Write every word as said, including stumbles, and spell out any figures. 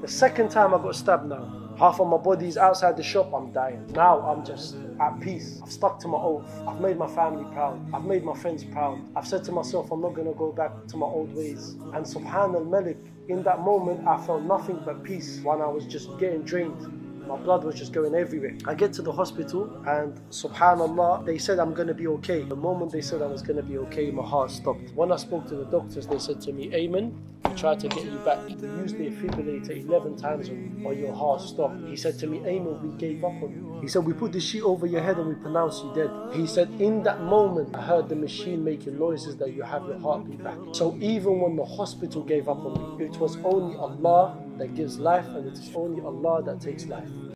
The second time I got stabbed now, half of my body's outside the shop, I'm dying. Now I'm just at peace. I've stuck to my oath. I've made my family proud. I've made my friends proud. I've said to myself, I'm not going to go back to my old ways. And Subhan al-Malik, in that moment, I felt nothing but peace when I was just getting drained. My blood was just going everywhere. I get to the hospital and subhanallah, they said I'm going to be okay. The moment they said I was going to be okay, my heart stopped. When I spoke to the doctors, they said to me, Ayman, we tried to get you back. You used the defibrillator eleven times or your heart stopped. He said to me, Ayman, we gave up on you. He said, we put the sheet over your head and we pronounced you dead. He said, in that moment, I heard the machine making noises that you have your heartbeat back. So even when the hospital gave up on me, it was only Allah that gives life, and it is only Allah that takes life.